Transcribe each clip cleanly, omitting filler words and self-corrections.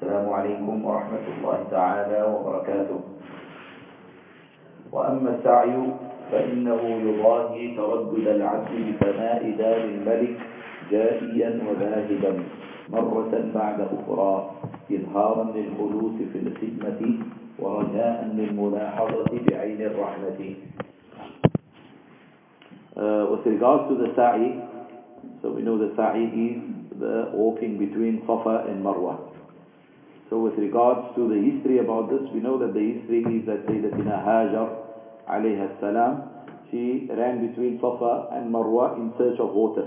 السلام عليكم ورحمة الله تعالى وبركاته. وأما السعي فإنه يضاهي تردد العبد بفناء دار الملك جائيا وذاهبا مرة بعد أخرى إظهارا للخلوص في الخدمة ورجاء للملاحظة بعين الرحمة. With regards to the sa'i, so we know the sa'i is the walking between Safa and Marwa. So with regards to the history about this, we know that the history is that Sayyidatina Hajar alayha salam, she ran between Safa and Marwa in search of water.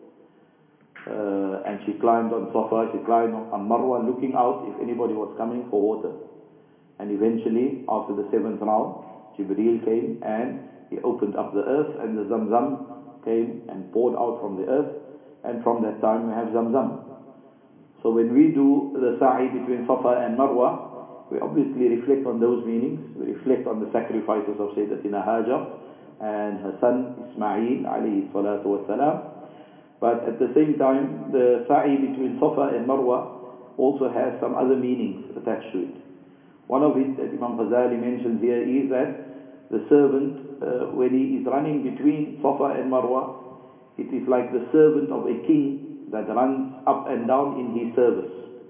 And she climbed on Safa, she climbed on Marwa looking out if anybody was coming for water. And eventually, after the 7th round, Jibreel came and he opened up the earth and the Zamzam came and poured out from the earth. And from that time we have Zamzam. So when we do the sa'i between Safa and Marwa, we obviously reflect on those meanings. We reflect on the sacrifices of Sayyidatina Hajar and her son Ismail alayhi salatu wassalam. But at the same time, the sa'i between Safa and Marwa also has some other meanings attached to it. One of it that Imam Ghazali mentions here is that the servant, when he is running between Safa and Marwa, it is like the servant of a king that runs up and down in his service.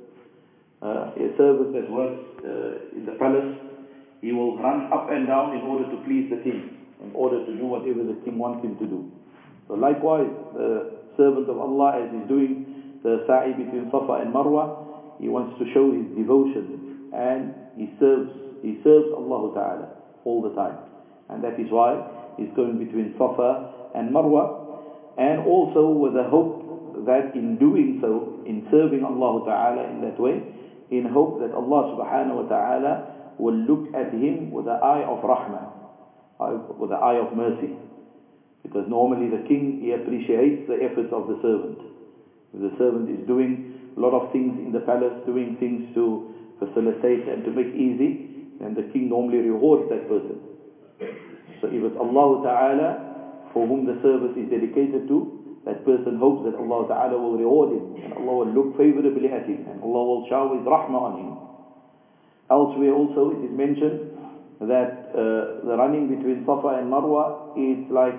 A servant that works in the palace, he will run up and down in order to please the king, in order to do whatever the king wants him to do. So likewise, the servant of Allah, as he's doing the sa'i between Safa and Marwa, he wants to show his devotion and he serves Allah Ta'ala all the time. And that is why he's going between Safa and Marwa, and also with the hope that in doing so, in serving Allah Ta'ala in that way, in hope that Allah Subhanahu wa Ta'ala will look at him with the eye of rahmah, with the eye of mercy. Because normally the king, he appreciates the efforts of the servant. If the servant is doing a lot of things in the palace, doing things to facilitate and to make easy, then the king normally rewards that person. So if it's Allah Ta'ala for whom the service is dedicated to, that person hopes that Allah Ta'ala will reward him, and Allah will look favorably at him, and Allah will shower His rahmah on him. Elsewhere also it is mentioned that the running between Safa and Marwa is like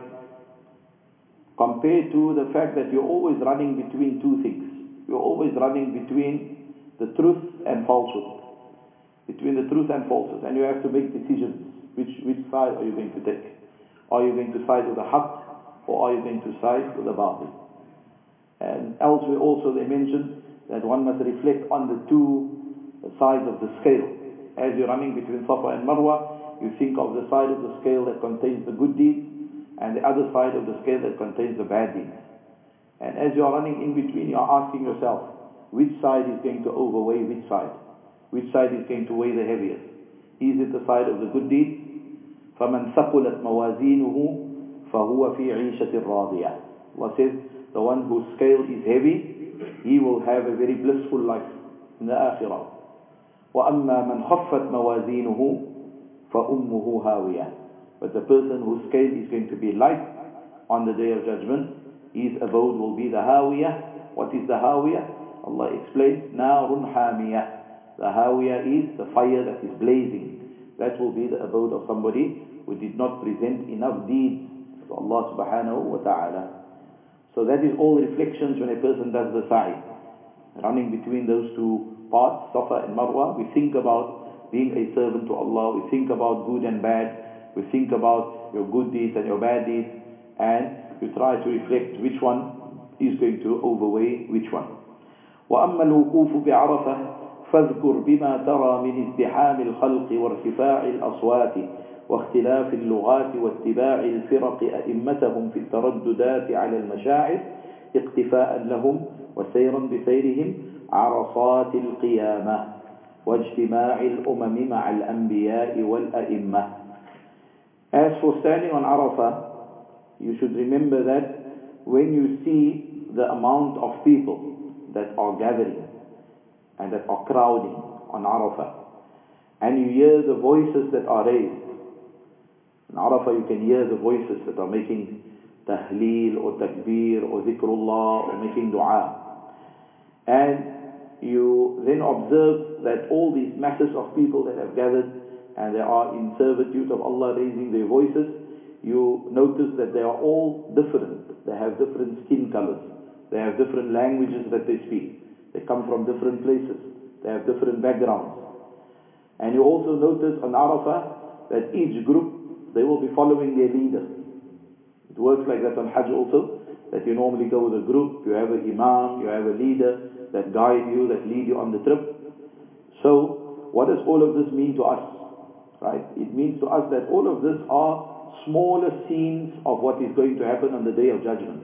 compared to the fact that you're always running between two things. You're always running between the truth and falsehood. Between the truth and falsehood. And you have to make decisions. Which side are you going to take? Are you going to side with the haqq, or are you going to side with the batil? And elsewhere also they mentioned that one must reflect on the two sides of the scale. As you're running between Safa and Marwa, you think of the side of the scale that contains the good deeds, and the other side of the scale that contains the bad deeds. And as you are running in between, you are asking yourself, which side is going to overweigh which side? Which side is going to weigh the heaviest? Is it the side of the good deeds? فَمَنْ ثَقُلَتْ مَوَازِينُهُ فَهُوَ فِي عِيشَةٍ رَاضِيَةٍ. Allah says, the one whose scale is heavy, he will have a very blissful life in the akhirah. وَأَمَّا مَنْ خَفَّتْ مَوَازِينُهُ فَأُمُّهُ هَاوِيَةٌ. But the person whose scale is going to be light on the day of judgment, his abode will be the hawiyah. What is the hawiyah? Allah explains, نَارٌ حَامِيَةٌ. The hawiyah is the fire that is blazing. That will be the abode of somebody who did not present enough deeds to Allah Subhanahu wa Ta'ala. So that is all reflections when a person does the sa'i. Running between those two parts, Safa and Marwa, we think about being a servant to Allah, we think about good and bad, we think about your good deeds and your bad deeds, and you try to reflect which one is going to overweigh which one. وَأَمَّا الْوُقُوفُ بِعَرَفَةٍ فاذكر بما ترى من ازدحام الخلق وارتفاع الأصوات واختلاف اللغات واتباع الفرق أئمتهم في الترددات على المشاعر اقتفاء لهم وسيرا بسيرهم عرصات القيامة واجتماع الأمم مع الأنبياء والأئمة. As for standing on Arafah, you should remember that when you see the amount of people that are gathering and that are crowding on Arafah, and you hear the voices that are raised. In Arafah you can hear the voices that are making tahleel or takbir or dhikrullah or making dua. And you then observe that all these masses of people that have gathered and they are in servitude of Allah, raising their voices, you notice that they are all different. They have different skin colors. They have different languages that they speak. They come from different places. They have different backgrounds. And you also notice on Arafah that each group, they will be following their leader. It works like that on Hajj also, that you normally go with a group, you have an imam, you have a leader that guide you, that lead you on the trip. So, what does all of this mean to us? Right? It means to us that all of this are smaller scenes of what is going to happen on the Day of Judgment.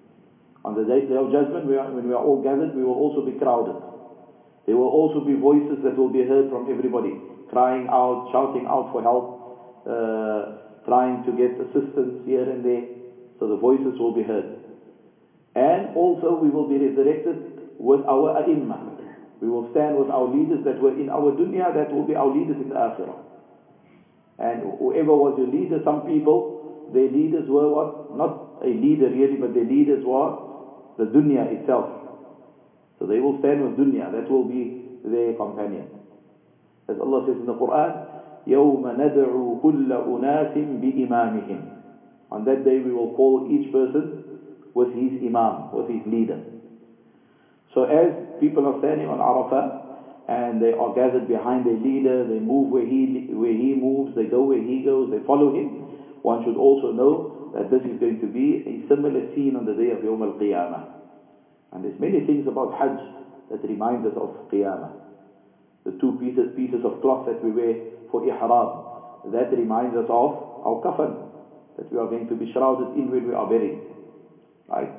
On the Day of Judgment, when we are all gathered, we will also be crowded. There will also be voices that will be heard from everybody, crying out, shouting out for help, trying to get assistance here and there. So the voices will be heard. And also we will be resurrected with our ai*immah. We will stand with our leaders that were in our dunya, that will be our leaders in the akhirah. And whoever was your leader, some people, their leaders were what? Not a leader really, but their leaders were the dunya itself. So they will stand with dunya, that will be their companion. As Allah says in the Quran, يَوْمَ نَدْعُو كُلَّ أُنَاسٍ بِإِمَامِهِمْ. On that day we will call each person with his imam, with his leader. So as people are standing on Arafah, and they are gathered behind their leader, they move where he moves, they go where he goes, they follow him, one should also know that this is going to be a similar scene on the day of Yawm al-Qiyamah. And there's many things about Hajj that reminds us of Qiyamah. The two pieces of cloth that we wear for ihram, that reminds us of our kafan, that we are going to be shrouded in when we are buried. Right?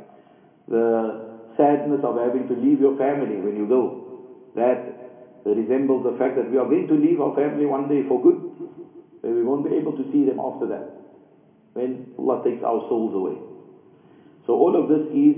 The sadness of having to leave your family when you go, that resembles the fact that we are going to leave our family one day for good, where we won't be able to see them after that, when Allah takes our souls away. So all of this is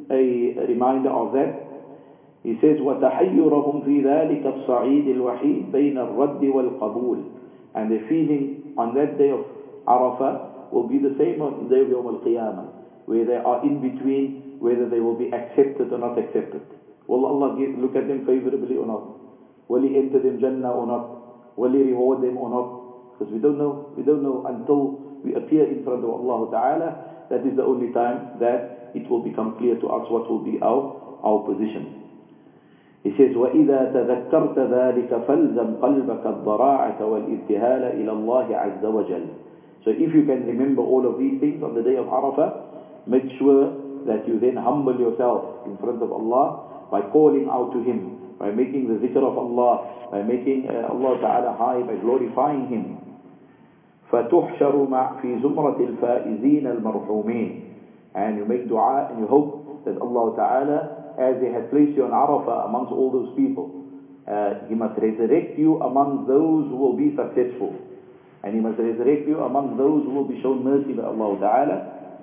a reminder of that. He says, وَتَحَيُّرَهُمْ فِي ذَلِكَ الصَّعِيدِ الْوَحِيدِ بَيْنَ الرَّدِّ وَالْقَبُولِ. And the feeling on that day of Arafah will be the same on the day of Yawm al-Qiyamah, where they are in between, whether they will be accepted or not accepted. Will Allah look at them favorably or not? Will He enter them Jannah or not? Will He reward them or not? Because we don't know. We don't know until we appear in front of Allah Ta'ala. That is the only time that it will become clear to us what will be our position. He says, وَإِذَا تَذَكَّرْتَ ذَلِكَ فَالْزَمْ قَلْبَكَ الضَّرَاعَةَ وَالْإِبْتِهَالَ إِلَى اللَّهِ عَزَّ وَجَلَّ. So if you can remember all of these things on the day of Arafah, make sure that you then humble yourself in front of Allah by calling out to Him, by making the zikr of Allah, by making Allah Ta'ala high, by glorifying Him. فَتُحْشَرُ فِي زُمْرَةِ الْفَائِزِينَ الْمَرْحُومِينَ. And you make dua and you hope that Allah Ta'ala, as He has placed you on Arafah amongst all those people, He must resurrect you among those who will be successful. And He must resurrect you among those who will be shown mercy by Allah Ta'ala.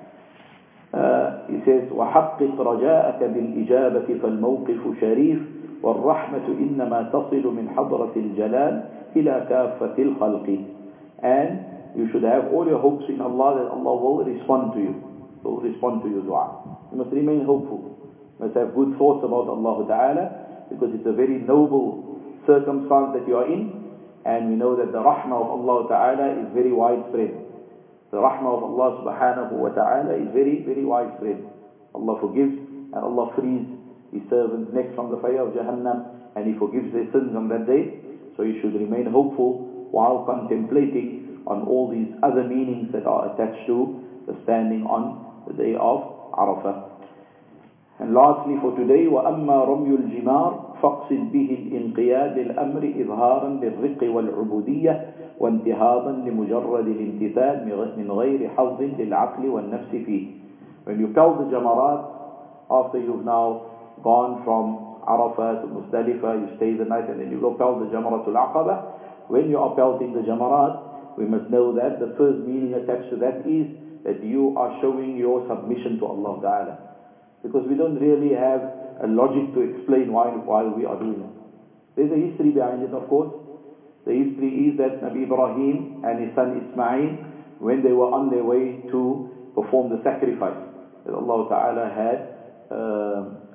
He says, وَحَقِّقْ رَجَاءَكَ بِالْإِجَابَةِ فَالْمَوْقِفُ شَرِيفٌ وَالرَّحْمَةُ إِنَّمَا تَصِلُ مِنْ حَضْرَةِ الْجَلَالِ إِلَى كَافَّةِ الْخَلْقِ. And you should have all your hopes in Allah that Allah will respond to you, will respond to your dua. You must remain hopeful. You must have good thoughts about Allah Ta'ala, because it's a very noble circumstance that you are in, and we know that the rahmah of Allah Ta'ala is very widespread. The rahmah of Allah Subhanahu wa Ta'ala is very, very widespread. Allah forgives and Allah frees His servants next from the fire of Jahannam, and He forgives their sins on that day. So you should remain hopeful while contemplating on all these other meanings that are attached to the standing on the day of Arafah. And lastly for today, وَأَمَّا رَمْيُ الْجِمَارِ فَاقْصِدْ بِهِ الْإِنْقِيَادِ الْأَمْرِ إِظْهَارًا لِلرِّقِّ وَالْعُبُودِيَّةِ وَانْتِهَاضًا لِمُجَرَّدِ الْامْتِثَالِ مِنْ غَيْرِ حَظٍّ لِلْعَقْلِ وَالنَّفْسِ فِيهِ. When you pelt the jamarat, after you've now gone from Arafah to Muzdalifah, you stay the night and then you go pelt the Jamaratul Aqaba. When you are pelting the jamarat, we must know that the first meaning attached to that is that you are showing your submission to Allah Ta'ala. Because we don't really have a logic to explain why we are doing it. There's a history behind it, of course. The history is that Nabi Ibrahim and his son Ismail, when they were on their way to perform the sacrifice that Allah Ta'ala had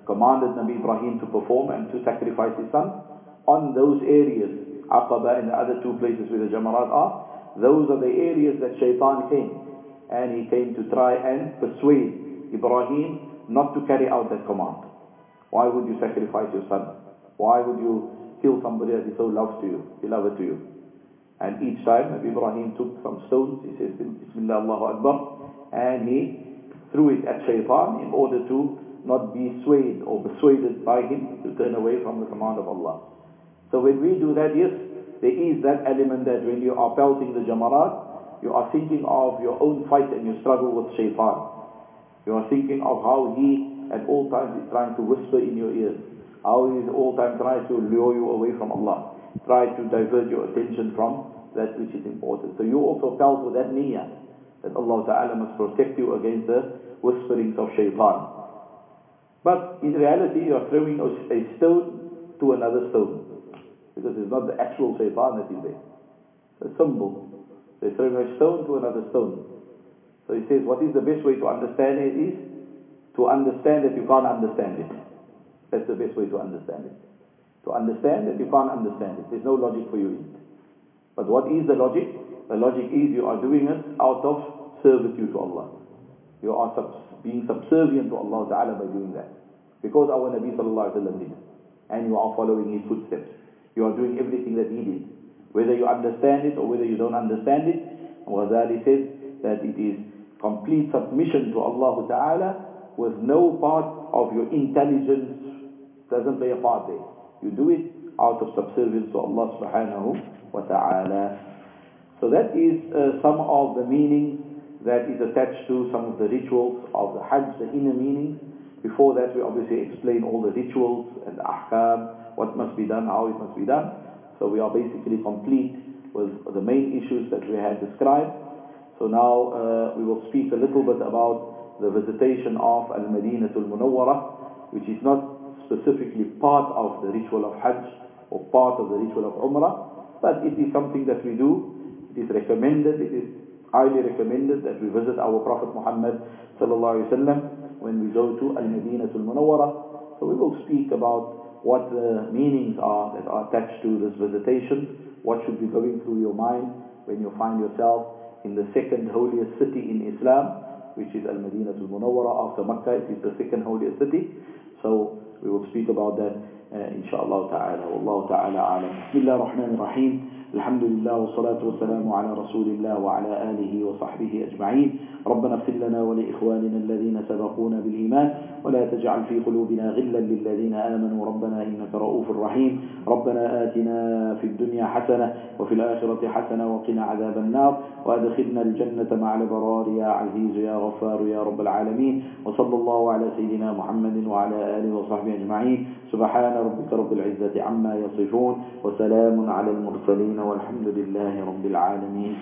commanded Nabi Ibrahim to perform and to sacrifice his son. On those areas, Aqaba and the other two places where the Jamarat are, those are the areas that Shaitan came. And he came to try and persuade Ibrahim not to carry out that command. Why would you sacrifice your son? Why would you kill somebody that is so beloved to you? And each time Nabi Ibrahim took some stones, he says, Bismillah Allahu Akbar, and he threw it at Shaitan in order to not be swayed or persuaded by him to turn away from the command of Allah. So when we do that, yes, there is that element that when you are pelting the Jamarat, you are thinking of your own fight and your struggle with Shaitan. You are thinking of how he at all times is trying to whisper in your ears, how he at all times tries to lure you away from Allah, try to divert your attention from that which is important. So you also pelt with that niyyah, that Allah Ta'ala must protect you against the whisperings of Shaitan. But in reality, you are throwing a stone to another stone, because it's not the actual Shaitan that is there. It's a symbol. They're throwing a stone to another stone. So he says, what is the best way to understand it is to understand that you can't understand it. That's the best way to understand it. To understand that you can't understand it. There's no logic for you in it. But what is the logic? The logic is you are doing it out of servitude to Allah. You are being subservient to Allah Ta'ala by doing that. Because our Nabi Sallallahu Alaihi Wasallam did. And you are following his footsteps. You are doing everything that he did. Whether you understand it or whether you don't understand it. Ghazali says that it is complete submission to Allah Ta'ala with no part of your intelligence doesn't play a part there. You do it out of subservience to Allah Subhanahu wa Ta'ala. So that is some of the meaning that is attached to some of the rituals of the Hajj, the inner meanings. Before that we obviously explain all the rituals and the ahkam, what must be done, how it must be done. So we are basically complete with the main issues that we had described. So now we will speak a little bit about the visitation of Al-Madinatul Munawwarah, which is not specifically part of the ritual of Hajj or part of the ritual of Umrah, but it is something that we do. It is recommended, it is highly recommended that we visit our Prophet Muhammad sallallahu alaihi wasallam when we go to Al-Madinatul Munawwarah. So we will speak about what the meanings are that are attached to this visitation, what should be going through your mind when you find yourself in the second holiest city in Islam, which is Al-Madinatul Munawwarah. After Makkah, it is the second holiest city. So we will speak about that inshallah ta'ala. Wallahu ta'ala alam. Bismillah ar-Rahman ar-Rahim. Alhamdulillah wa salatu wa salamu ala rasulillah wa ala alihi wa sahbihi ajma'in. ربنا اغفر لنا ولإخواننا الذين سبقونا بالإيمان ولا تجعل في قلوبنا غلا للذين آمنوا ربنا إنك رؤوف رحيم. ربنا آتنا في الدنيا حسنة وفي الآخرة حسنة وقنا عذاب النار وأدخلنا الجنة مع الأبرار يا عزيز يا غفار يا رب العالمين. وصلى الله على سيدنا محمد وعلى آله وصحبه أجمعين. سبحان ربك رب العزة عما يصفون وسلام على المرسلين والحمد لله رب العالمين.